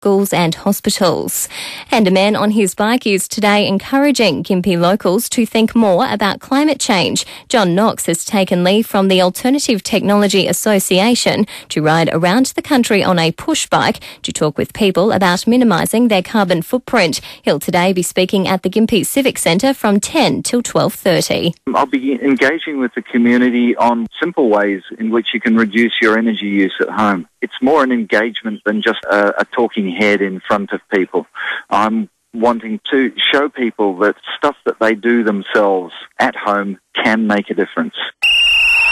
schools and hospitals. And a man on his bike is today encouraging Gympie locals to think more about climate change. John Knox has taken leave from the Alternative Technology Association to ride around the country on a push bike to talk with people about minimising their carbon footprint. He'll today be speaking at the Gympie Civic Centre from 10 till 12:30. I'll be engaging with the community on simple ways in which you can reduce your energy use at home. It's more an engagement than just a talking head in front of people. I'm wanting to show people that stuff that they do themselves at home can make a difference.